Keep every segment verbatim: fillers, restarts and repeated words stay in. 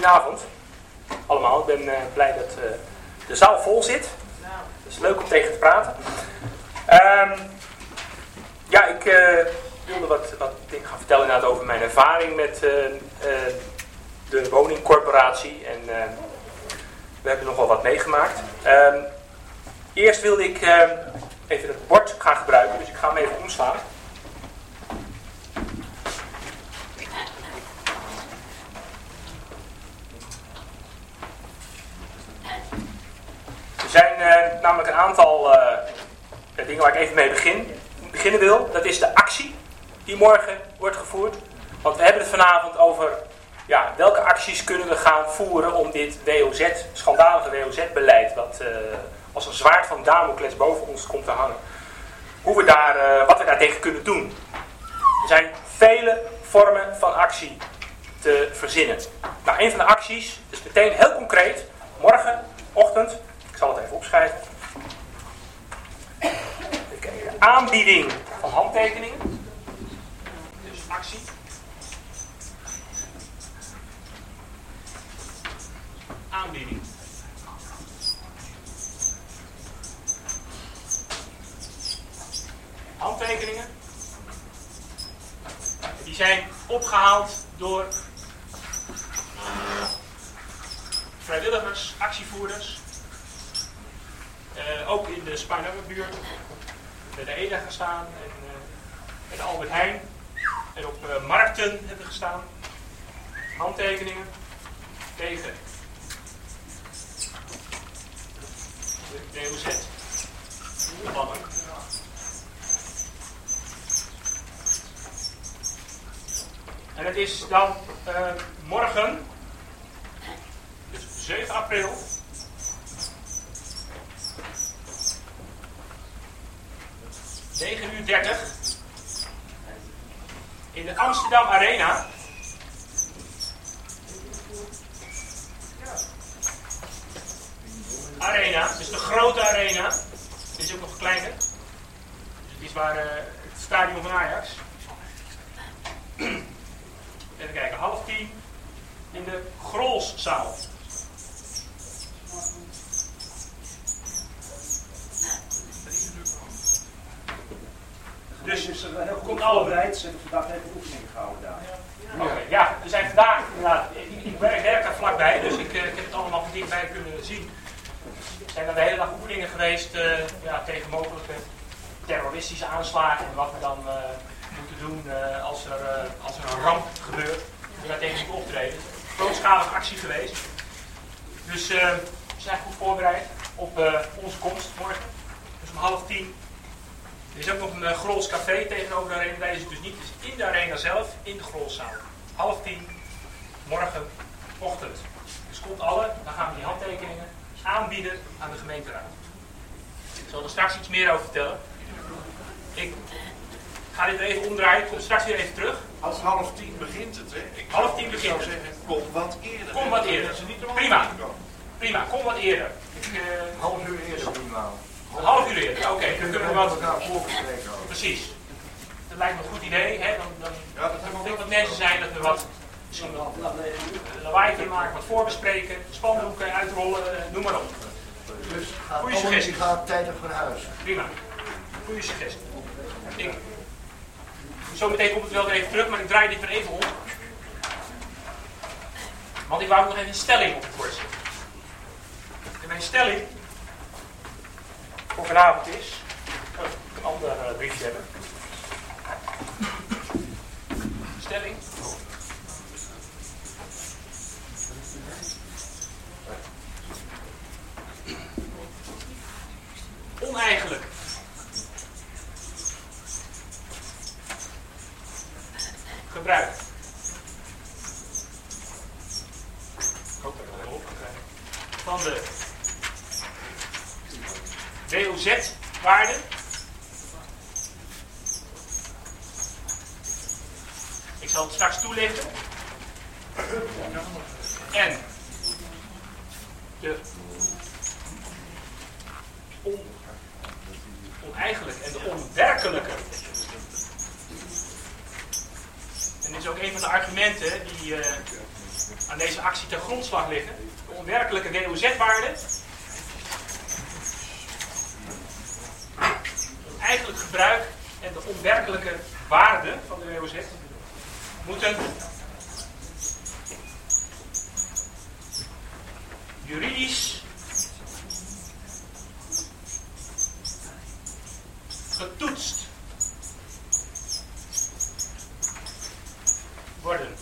goedenavond allemaal. Ik ben uh, blij dat uh, de zaal vol zit. Het is leuk om tegen te praten. Um, ja, ik uh, wilde wat, wat dingen gaan vertellen inderdaad over mijn ervaring met uh, uh, de woningcorporatie. En uh, we hebben nogal wat meegemaakt. Um, eerst wilde ik uh, even het bord gaan gebruiken, dus ik ga hem even omslaan. Er zijn uh, namelijk een aantal uh, dingen waar ik even mee begin, beginnen wil. Dat is de actie die morgen wordt gevoerd. Want we hebben het vanavond over ja, welke acties kunnen we gaan voeren om dit W O Z, schandalige W O Z-beleid, wat uh, als een zwaard van Damocles boven ons komt te hangen. Hoe we daar, uh, wat we daartegen kunnen doen. Er zijn vele vormen van actie te verzinnen. Nou, een van de acties is meteen heel concreet. Morgenochtend, ik zal het even opschrijven. Even kijken, aanbieding van handtekeningen. Dus actie. Aanbieding. Handtekeningen. Die zijn opgehaald door vrijwilligers, actievoerders. Uh, ook in de Spaarnummerbuurt. Bij de Eda gestaan. En uh, bij de Albert Heijn. En op uh, markten hebben gestaan. Handtekeningen. Tegen de W O Z. Plannen. En het is dan uh, morgen, dus zeven april, negen uur dertig, in de Amsterdam Arena. Arena, dus de grote arena. Dit is ook nog kleiner. Dus het is waar uh, het stadion van Ajax. Even kijken, half tien in de Grolszaal. Dus is er heel goed voorbereid. Ze hebben vandaag even oefeningen gehouden daar. Oké, okay, ja, er zijn vandaag, ja, ik, ik werk daar vlakbij, dus ik, ik heb het allemaal van dichtbij kunnen zien. Er zijn er de hele dag oefeningen geweest uh, ja, tegen mogelijke terroristische aanslagen en wat we dan uh, moeten doen uh, als, er, uh, als er een ramp gebeurt. We daar tegen moeten optreden. Grootschalige actie geweest. Dus uh, we zijn goed voorbereid op uh, onze komst morgen. Dus om half tien. Er is ook nog een uh, Grols café tegenover de arena. Daar is het dus niet. Het is in de arena zelf, in de Grolszaal. Half tien, morgenochtend. Dus komt alle, dan gaan we die handtekeningen aanbieden aan de gemeenteraad. Ik zal er straks iets meer over vertellen. Ik ga dit er even omdraaien, ik kom straks weer even terug. Als half tien begint het, hè? Ik half tien begint het. zou zeggen, kom wat eerder. Kom wat eerder. Prima. Prima, kom wat eerder. Ik, uh, half uur eerder minimaal. Een half uur eerder, oké. Okay. Dan kunnen we wat... voorgespreken. Precies. Dat lijkt me een goed idee, hè? Dan, dan ja, dat hebben we ook wat mensen zijn dat we wat misschien wat lawaai kunnen maken, wat voorbespreken, spandoeken uitrollen, noem maar op. Dus goeie suggestie. gaat tijdig van huis. Prima. Goeie suggestie. Ik, zo meteen komt het wel weer even terug, maar ik draai dit weer even om. Want ik wou nog even een stelling op het bord zetten. En mijn stelling voor vanavond is... Oh, ik een ander uh, briefje hebben. Stelling. Oneigenlijk. Gebruik. Ik hoop dat ik het wel opgekregen. Van de W O Z-waarde. Ik zal het straks toelichten. En de on, oneigenlijk en de onwerkelijke. En dit is ook een van de argumenten die uh, aan deze actie ten grondslag liggen. De onwerkelijke W O Z-waarde. Het eigenlijk gebruik en de onwerkelijke waarde van de W O Z moeten juridisch getoetst worden.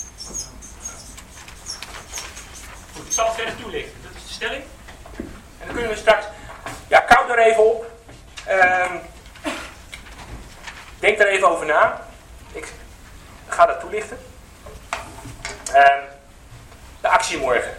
Goed, ik zal het verder toelichten. Dat is de stelling. En dan kunnen we straks... Ja, koud er even op. Um, denk er even over na. Ik ga dat toelichten. Um, de actie morgen.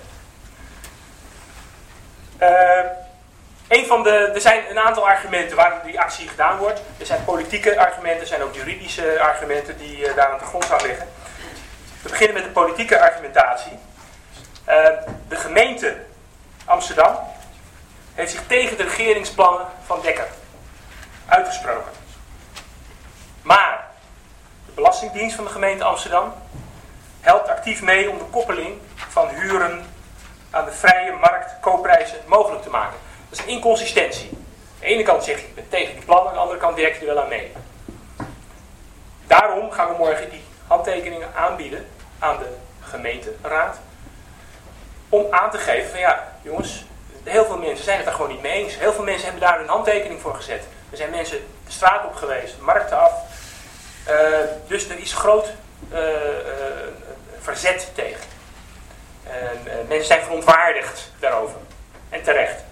Uh, een van de, er zijn een aantal argumenten waarom die actie gedaan wordt. Er zijn politieke argumenten, er zijn ook juridische argumenten die uh, daar aan de grondslag liggen. We beginnen met de politieke argumentatie. Uh, de gemeente Amsterdam heeft zich tegen de regeringsplannen van Dekker uitgesproken. Maar de Belastingdienst van de gemeente Amsterdam helpt actief mee om de koppeling van huren aan de vrije markt koopprijzen mogelijk te maken. Dat is een inconsistentie. Aan de ene kant zeg je, ik ben tegen die plannen, aan de andere kant werk je er wel aan mee. Daarom gaan we morgen die handtekeningen aanbieden aan de gemeenteraad. Om aan te geven van ja, jongens, heel veel mensen zijn het daar gewoon niet mee eens. Heel veel mensen hebben daar een handtekening voor gezet. Er zijn mensen de straat op geweest, markten af. Uh, dus er is groot uh, uh, verzet tegen. En, uh, mensen zijn verontwaardigd daarover. En terecht.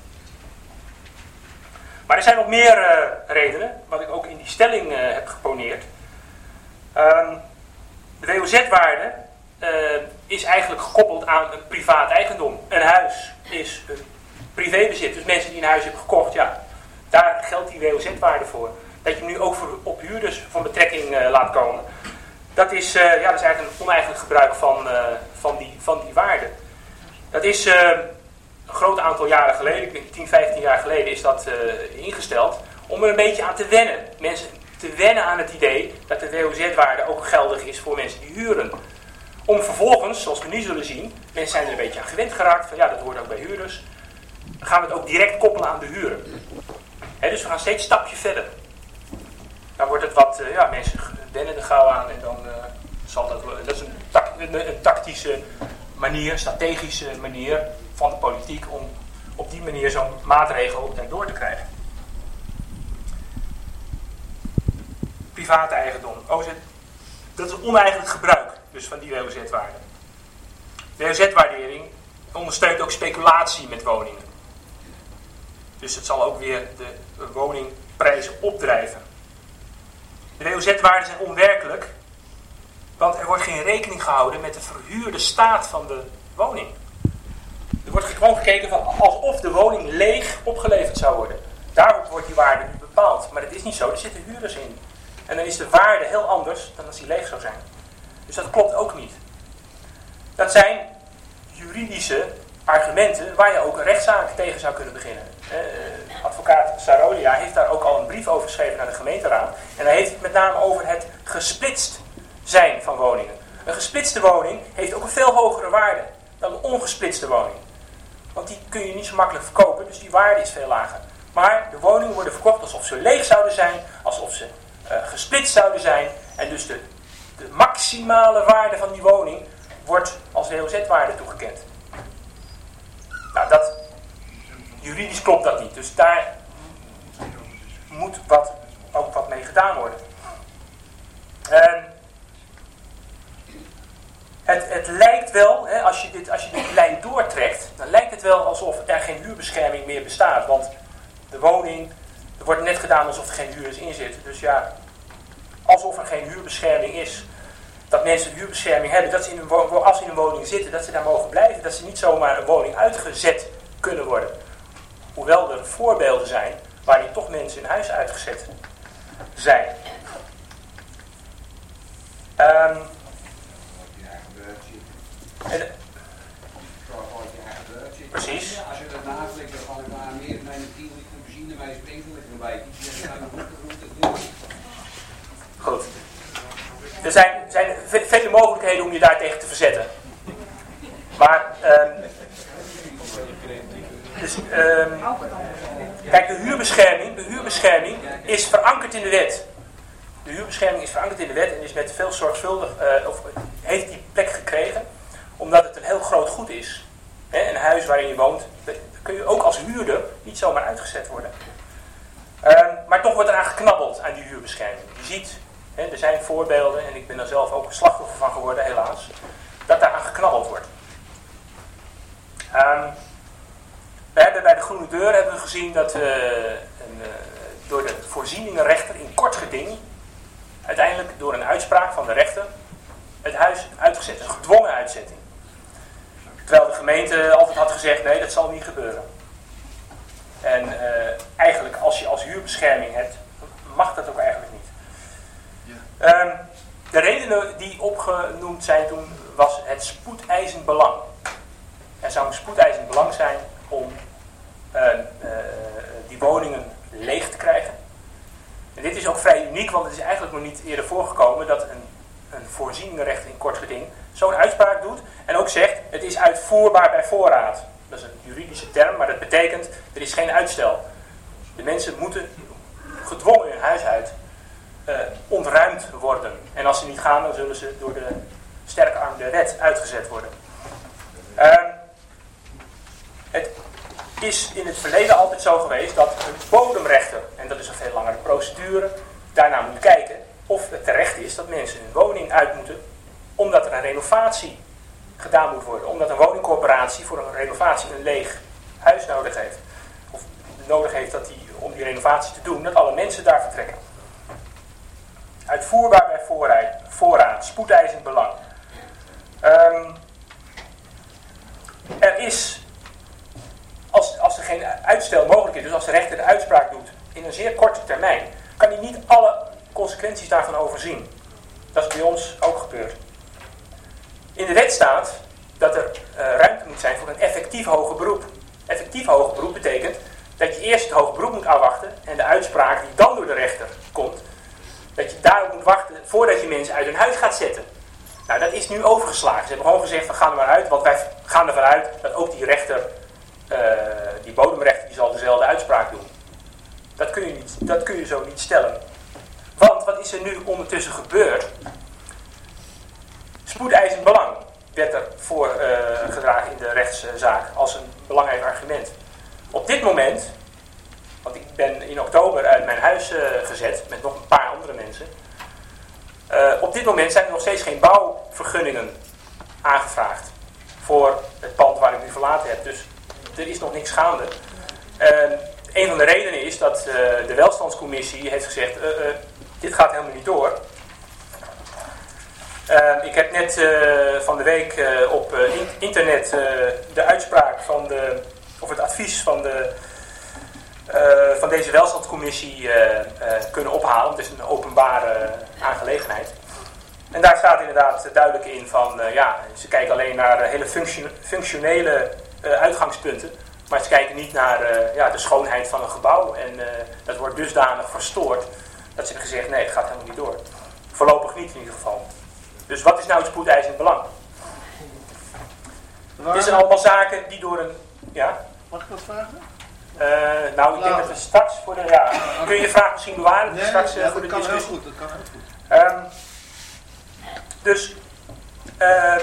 Maar er zijn nog meer uh, redenen, wat ik ook in die stelling uh, heb geponeerd. Um, de W O Z-waarde uh, is eigenlijk gekoppeld aan een privaat eigendom. Een huis is een privébezit. Dus mensen die een huis hebben gekocht, ja, daar geldt die W O Z-waarde voor. Dat je hem nu ook voor, op huurders van betrekking uh, laat komen. Dat is, uh, ja, dat is eigenlijk een oneigenlijk gebruik van, uh, van, die, van die waarde. Dat is uh, een groot aantal jaren geleden, ik denk tien, vijftien jaar geleden, is dat uh, ingesteld. Om er een beetje aan te wennen. Mensen te wennen aan het idee dat de W O Z-waarde ook geldig is voor mensen die huren. Om vervolgens, zoals we nu zullen zien, mensen zijn er een beetje aan gewend geraakt. Van ja, dat hoort ook bij huurders. Dan gaan we het ook direct koppelen aan de huren. He, dus we gaan steeds een stapje verder. Dan wordt het wat, uh, ja, mensen wennen er gauw aan en dan uh, zal dat... Dat is een, tak, een, een tactische manier, strategische manier van de politiek om op die manier zo'n maatregel door te krijgen. Private eigendom. O Z, dat is een oneigenlijk gebruik dus van die W O Z-waarde. De W O Z-waardering ondersteunt ook speculatie met woningen. Dus het zal ook weer de woningprijzen opdrijven. De W O Z-waarden zijn onwerkelijk, want er wordt geen rekening gehouden met de verhuurde staat van de woning. Er wordt gewoon gekeken van alsof de woning leeg opgeleverd zou worden. Daarop wordt die waarde nu bepaald. Maar dat is niet zo, er zitten huurders in. En dan is de waarde heel anders dan als die leeg zou zijn. Dus dat klopt ook niet. Dat zijn juridische argumenten waar je ook een rechtszaak tegen zou kunnen beginnen. Eh, advocaat Sarolia heeft daar ook al een brief over geschreven naar de gemeenteraad. En hij heeft het met name over het gesplitst zijn van woningen. Een gesplitste woning heeft ook een veel hogere waarde dan een ongesplitste woning. Want die kun je niet zo makkelijk verkopen, dus die waarde is veel lager. Maar de woningen worden verkocht alsof ze leeg zouden zijn, alsof ze uh, gesplitst zouden zijn. En dus de, de maximale waarde van die woning wordt als W O Z-waarde toegekend. Nou, dat, juridisch klopt dat niet. Dus daar moet wat, ook wat mee gedaan worden. Um, het, het lijkt wel, hè, als je dit, als je dit lijn doortrekt, dan lijkt het wel alsof er geen huurbescherming meer bestaat. Want de woning, er wordt net gedaan alsof er geen huurders in zitten. Dus ja, alsof er geen huurbescherming is. Dat mensen huurbescherming hebben, dat ze in een wo- als ze in een woning zitten, dat ze daar mogen blijven. Dat ze niet zomaar een woning uitgezet kunnen worden. Hoewel er voorbeelden zijn waarin toch mensen in huis uitgezet zijn. Um, en, precies. Als je dat naast dan kan ik maar meer met een tien liter benzine bij sprinkler erbij. Goed. Er zijn, zijn vele mogelijkheden om je daartegen te verzetten. Maar, um, dus, um, kijk, de huurbescherming, de huurbescherming is verankerd in de wet. De huurbescherming is verankerd in de wet en is met veel zorgvuldig, uh, of heeft die plek gekregen, omdat het een heel groot goed is. He, een huis waarin je woont, daar kun je ook als huurder niet zomaar uitgezet worden. Um, maar toch wordt eraan geknabbeld aan die huurbescherming. Je ziet, he, er zijn voorbeelden, en ik ben er zelf ook een slachtoffer van geworden, helaas, dat daar aan geknabbeld wordt. Um, we hebben bij de Groene Deur hebben we gezien dat uh, een, uh, door de voorzieningenrechter in kort geding, uiteindelijk door een uitspraak van de rechter, het huis uitgezet is. Een gedwongen uitzetting. Terwijl de gemeente altijd had gezegd, nee, dat zal niet gebeuren. En uh, eigenlijk, als je als huurbescherming hebt, mag dat ook eigenlijk niet. Ja. Um, de redenen die opgenoemd zijn toen, was het spoedeisend belang. Er zou een spoedeisend belang zijn om uh, uh, die woningen leeg te krijgen. En dit is ook vrij uniek, want het is eigenlijk nog niet eerder voorgekomen dat een, een voorzieningenrechter in kort geding zo'n uitspraak doet en ook zegt, het is uitvoerbaar bij voorraad. Dat is een juridische term, maar dat betekent, er is geen uitstel. De mensen moeten gedwongen hun huis uit uh, ontruimd worden. En als ze niet gaan, dan zullen ze door de sterke arm der wet uitgezet worden. Uh, het is in het verleden altijd zo geweest dat een bodemrechter, en dat is een veel langere procedure, daarna moet kijken of het terecht is dat mensen hun woning uit moeten, omdat er een renovatie gedaan moet worden. Omdat een woningcorporatie voor een renovatie een leeg huis nodig heeft. Of nodig heeft dat die, om die renovatie te doen, dat alle mensen daar vertrekken. Uitvoerbaar bij voorraad, voorraad spoedeisend belang. Um, er is, als, als er geen uitstel mogelijk is, dus als de rechter de uitspraak doet in een zeer korte termijn, kan hij niet alle consequenties daarvan overzien. Dat is bij ons ook gebeurd. In de wet staat dat er uh, ruimte moet zijn voor een effectief hoger beroep. Effectief hoger beroep betekent dat je eerst het hoger beroep moet afwachten en de uitspraak die dan door de rechter komt, dat je daarop moet wachten voordat je mensen uit hun huis gaat zetten. Nou, dat is nu overgeslagen. Ze hebben gewoon gezegd, we gaan er maar uit, want wij gaan ervan uit dat ook die rechter, uh, die bodemrechter, die zal dezelfde uitspraak doen. Dat kun je niet, dat kun je zo niet stellen. Want wat is er nu ondertussen gebeurd? Spoedeisend belang werd er voor uh, gedragen in de rechtszaak als een belangrijk argument. Op dit moment, want ik ben in oktober uit mijn huis uh, gezet met nog een paar andere mensen. Uh, op dit moment zijn er nog steeds geen bouwvergunningen aangevraagd voor het pand waar ik nu verlaten heb. Dus er is nog niks gaande. Uh, een van de redenen is dat uh, de welstandscommissie heeft gezegd, uh, uh, dit gaat helemaal niet door. Uh, ik heb net uh, van de week uh, op uh, in- internet uh, de uitspraak van de, of het advies van, de, uh, van deze welstandscommissie uh, uh, kunnen ophalen. Het is een openbare uh, aangelegenheid. En daar staat inderdaad duidelijk in van, uh, ja, ze kijken alleen naar uh, hele function- functionele uh, uitgangspunten. Maar ze kijken niet naar uh, ja, de schoonheid van een gebouw. En uh, dat wordt dusdanig verstoord dat ze hebben gezegd, nee, het gaat helemaal niet door. Voorlopig niet in ieder geval. Dus wat is nou het spoedeisend belang? Waar... Dit zijn allemaal zaken die door een... Ja? Mag ik wat vragen? Uh, nou, ik denk dat we straks voor de... Ja, kun je je vraag misschien bewaren? Nee, straks, uh, ja, voor dat de kan discussie. heel goed. Dat kan heel goed. Um, dus... Uh,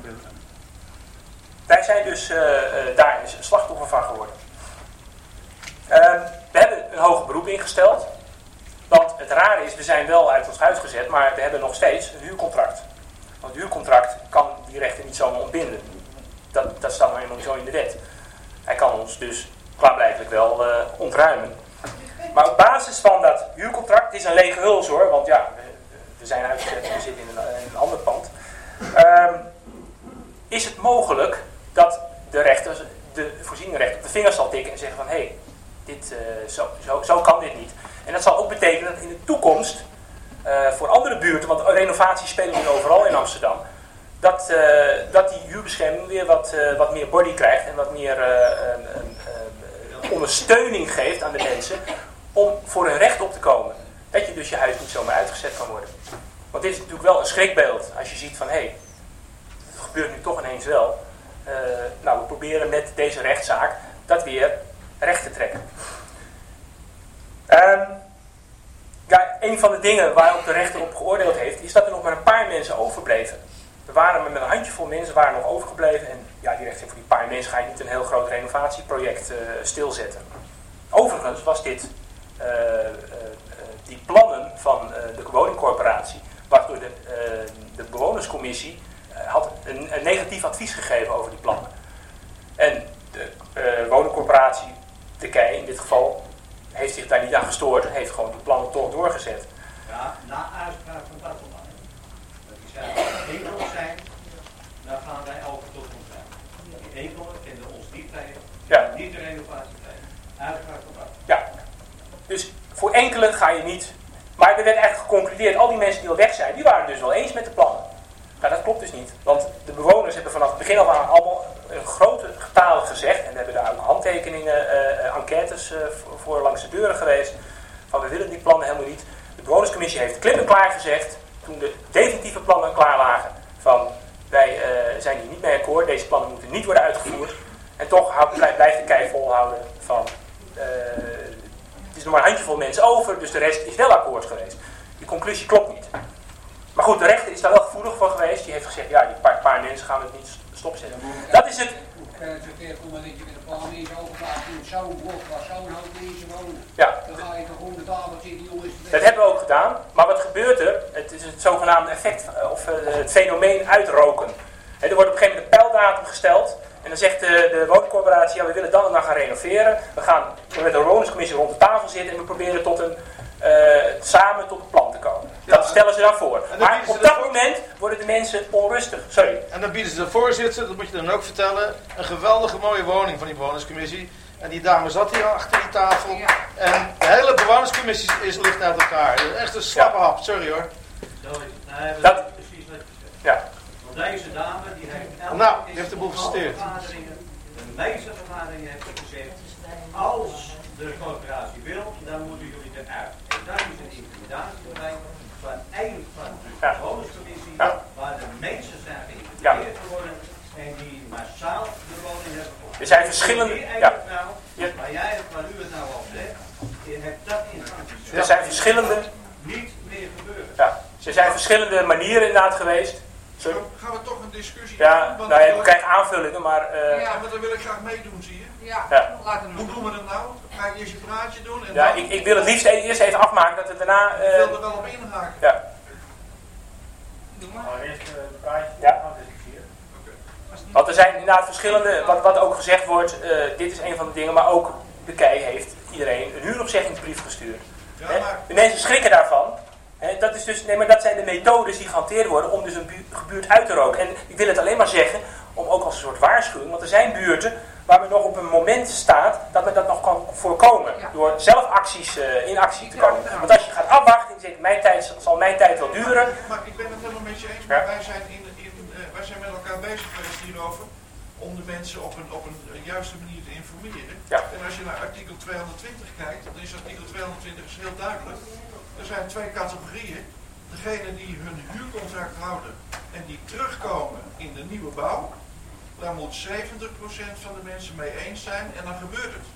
wij zijn dus uh, uh, daar een slachtoffer van geworden. Uh, we hebben een hoger beroep ingesteld. Want het rare is, we zijn wel uit ons huis gezet, maar we hebben nog steeds een huurcontract. Want het huurcontract kan die rechter niet zomaar ontbinden. Dat, dat staat nou helemaal zo in de wet. Hij kan ons dus klaarblijkelijk wel uh, ontruimen. Maar op basis van dat huurcontract, het is een lege huls hoor, want ja, we, we zijn uitgezet en we zitten in een, in een ander pand. Um, is het mogelijk dat de rechter, de voorzieningenrechter op de vingers zal tikken en zeggen van hé, hey, dit, uh, zo, zo, zo kan dit niet. En dat zal ook betekenen dat in de toekomst uh, voor andere buurten, want renovaties spelen nu overal in Amsterdam, dat, uh, dat die huurbescherming weer wat, uh, wat meer body krijgt en wat meer uh, uh, uh, ondersteuning geeft aan de mensen om voor hun recht op te komen. Dat je dus je huis niet zomaar uitgezet kan worden. Want dit is natuurlijk wel een schrikbeeld als je ziet van hé, hey, het gebeurt nu toch ineens wel. uh, nou, we proberen met deze rechtszaak dat weer recht te trekken. Um, ja, een van de dingen waarop de rechter op geoordeeld heeft, is dat er nog maar een paar mensen overbleven. Er waren maar met een handjevol mensen waren nog overgebleven. En ja, die rechter zegt, voor die paar mensen ga je niet een heel groot renovatieproject uh, stilzetten. Overigens was dit, uh, uh, uh, die plannen van uh, de woningcorporatie, was door de, uh, de bewonerscommissie, uh, had een, een negatief advies gegeven over die plannen. En de uh, woningcorporatie, de Kei in dit geval, heeft zich daar niet aan gestoord en heeft gewoon die plannen toch doorgezet. Ja, na uitspraak van Battelman. Dat die zijn als enkelen zijn, dan gaan wij over tot ons zijn. Die enkelen vinden ons niet vrij, ja. niet de renovatie vrij. Uitspraak van Battelman. Ja, dus voor enkele ga je niet. Maar er werd eigenlijk geconcludeerd, al die mensen die al weg zijn, die waren dus wel eens met de plannen. Nou, dat klopt dus niet. Want de bewoners hebben vanaf het begin af aan allemaal een grote getalen gezegd. En hebben daar ook handtekeningen, uh, enquêtes uh, voor langs de deuren geweest. Van we willen die plannen helemaal niet. De bewonerscommissie heeft klip en klaar gezegd, toen de definitieve plannen klaar lagen, van wij uh, zijn hier niet mee akkoord, deze plannen moeten niet worden uitgevoerd. En toch blijft de Kei volhouden van, uh, het is nog maar een handjevol mensen over, dus de rest is wel akkoord geweest. Die conclusie klopt niet. Maar goed, de rechter is daar wel gevoelig voor geweest. Die heeft gezegd, ja, die paar, paar mensen gaan het niet stopzetten. Dat is het. Hoe kan het zo ver komen dat je met een paar mensen overplaatst in zo'n blok waar zo'n hoop mensen wonen? Ja. Dan ga je toch om de tafel zitten, jongens. Dat hebben we ook gedaan. Maar wat gebeurt er? Het is het zogenaamde effect, of uh, het fenomeen uitroken. He, er wordt op een gegeven moment een pijldatum gesteld. En dan zegt de, de woningcorporatie, ja, we willen dan en dan gaan renoveren. We gaan met de bewonerscommissie rond de tafel zitten en we proberen tot een, uh, samen tot een plan te komen. Ja, dat stellen ze dan voor. Dan maar op dat moment worden de mensen onrustig. Sorry. En dan bieden ze de voorzitter, dat moet je dan ook vertellen, een geweldige mooie woning van die bewonerscommissie. En die dame zat hier achter die tafel. Ja. En de hele bewonerscommissie is ligt uit elkaar. Echt een slappe ja. hap, sorry hoor. Zo is het. Nee, dat, dat is precies wat je zegt. Ja. Want deze dame, die heeft elke nou, die heeft de boel versteerd. De meeste vergaderingen heeft gezegd, als de corporatie wil, dan moeten jullie eruit. En daar is een intimidatiebewijs van een van de bewonerscommissie, ja. waar de mensen zijn geïntimideerd ja. geworden en die massaal de woning hebben gevoerd. Er zijn verschillende... Ja. Nou, ja. Maar jij, waar u het nou al zegt, je hebt dat in de Er zijn verschillende... niet meer gebeurd. Ja. Er zijn verschillende manieren inderdaad geweest. Zo, gaan we toch een discussie ja, doen? Nou ja, we krijgen aanvullingen, maar... Uh, ja, maar dan wil ik graag meedoen, zie je? Ja, ja. laat hem Hoe doen we dat nou? Ga je eerst je praatje doen? En ja, dan... ik, ik wil het liefst eerst even afmaken, dat we daarna... Uh, ik wil er wel op inhaken. Ja. Doe maar. Nou, eerst uh, het praatje. Ja. Want er zijn inderdaad verschillende, wat, wat ook gezegd wordt, uh, dit is een van de dingen, maar ook de Kei heeft iedereen een huuropzeggingsbrief gestuurd. Ja, maar... De mensen schrikken daarvan. He, dat, is dus, nee, maar dat zijn de methodes die gehanteerd worden om dus een bu- gebuurt uit te roken. En ik wil het alleen maar zeggen, om ook als een soort waarschuwing, want er zijn buurten waar men nog op een moment staat dat men dat nog kan voorkomen. Ja. Door zelf acties uh, in actie te komen. Want als je gaat afwachten en zegt, mijn tijd, zal mijn tijd wel duren. Maar ik ben het helemaal met je eens, maar ja. wij, zijn in, in, uh, wij zijn met elkaar bezig geweest hierover om de mensen op een, op een juiste manier te informeren. Ja. En als je naar artikel tweehonderdtwintig kijkt, dan is artikel tweehonderdtwintig is heel duidelijk. Er zijn twee categorieën. Degenen die hun huurcontract houden en die terugkomen in de nieuwe bouw, daar moet zeventig procent van de mensen mee eens zijn en dan gebeurt het.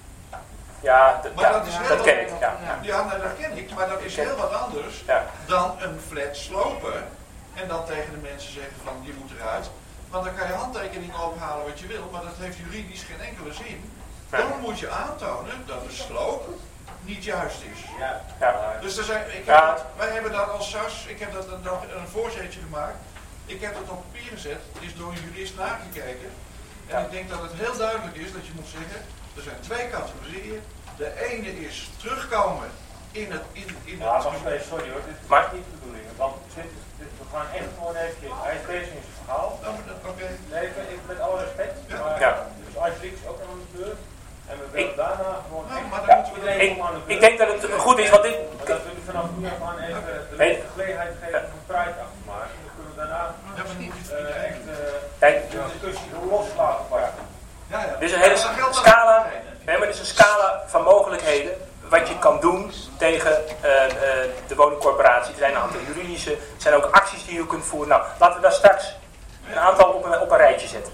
Ja, d- maar ja, dat, is heel dat wat, ken ik. Ja, ja nou, dat ken ik, maar dat is heel wat anders ja. dan een flat slopen en dan tegen de mensen zeggen van je moet eruit. Want dan kan je handtekeningen ophalen wat je wil, maar dat heeft juridisch geen enkele zin. Dan moet je aantonen dat de sloop niet juist is. Ja. Ja. Dus er zijn, ik heb Ja. dat, wij hebben dat als S A S, ik heb dat nog een voorzetje gemaakt. Ik heb dat op papier gezet, het is door een jurist nagekeken. En ja. ik denk dat het heel duidelijk is dat je moet zeggen, er zijn twee categorieën. De ene is terugkomen in het... In, in ja, het wacht even, sorry hoor, dit is maar, niet de bedoeling. Want dit, dit, we gaan echt gewoon even, hij is bezig in zijn verhaal. Oh, Oké. Okay. Nee, ik, met alle respect. Ja. Maar, ja. Dus alsjeblieft is ook aan de beurt. En we willen ik, daarna gewoon nou, echt... maar dan ja, moeten we ik, ik, ik denk dat het goed is, want dit... Maar dat we nu vanaf nu af aan even de nee. gelegenheid geven om een praatje af te maken. Dan kunnen we daarna ja, maar niet uh, echt uh, de discussie loslaten. Ja, ja. Dit is een hele scala, nee, maar dit is een scala van mogelijkheden wat je kan doen tegen uh, uh, de woningcorporatie. Er zijn een aantal juridische, er zijn ook acties die je kunt voeren. Nou, laten we daar straks een aantal op een, op een rijtje zetten.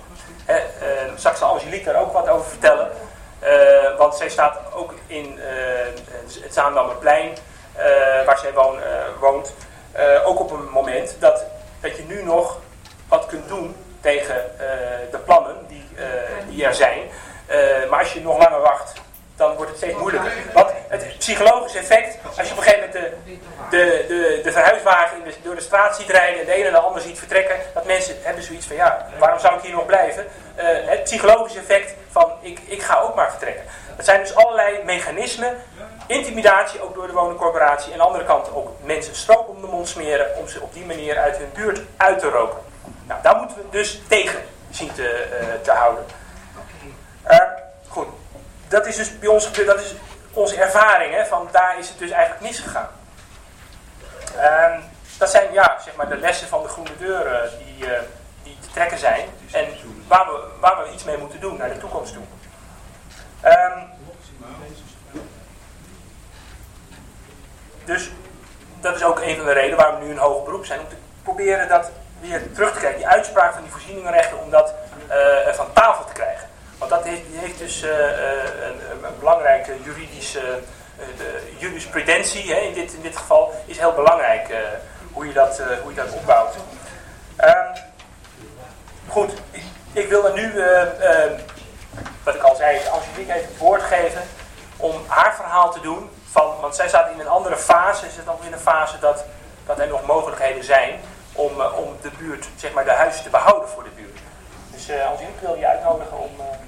Hè, uh, straks zal Angelique daar ook wat over vertellen. Uh, want zij staat ook in uh, het Zaandammerplein, uh, waar zij woon, uh, woont. Uh, ook op een moment dat, dat je nu nog wat kunt doen tegen uh, de plannen die, uh, die er zijn. Uh, maar als je nog langer wacht, dan wordt het steeds moeilijker. Want het psychologische effect, als je op een gegeven moment de, de, de, de verhuiswagen in de, door de straat ziet rijden en de ene en de ander ziet vertrekken, dat mensen hebben zoiets van, ja, waarom zou ik hier nog blijven? Uh, het psychologische effect van, ik, ik ga ook maar vertrekken. Dat zijn dus allerlei mechanismen, intimidatie ook door de woningcorporatie en aan de andere kant ook mensen stroop om de mond smeren om ze op die manier uit hun buurt uit te roken. Nou, daar moeten we dus tegen zien te, uh, te houden. Uh, goed. Dat is dus bij ons gebeurd, dat is onze ervaring, hè, van daar is het dus eigenlijk misgegaan. Uh, dat zijn ja, zeg maar de lessen van de groene deuren die, uh, die te trekken zijn en waar we, waar we iets mee moeten doen naar de toekomst toe. Um, dus dat is ook een van de redenen waarom we nu in hoger beroep zijn, om te proberen dat weer terug te krijgen, die uitspraak van die voorzieningenrechten, om dat uh, van tafel te krijgen. Want dat heeft, die heeft dus uh, een, een belangrijke juridische uh, de jurisprudentie, hè, in, dit, in dit geval, is heel belangrijk uh, hoe, je dat, uh, hoe je dat opbouwt. Um, goed, ik, ik wil er nu, uh, uh, wat ik al zei, Angelique even het woord geven om haar verhaal te doen. Van, want zij staat in een andere fase, ze zit nog in een fase dat, dat er nog mogelijkheden zijn om, uh, om de buurt, zeg maar de huizen te behouden voor de buurt. Dus uh, Angelique wil je uitnodigen om... Uh,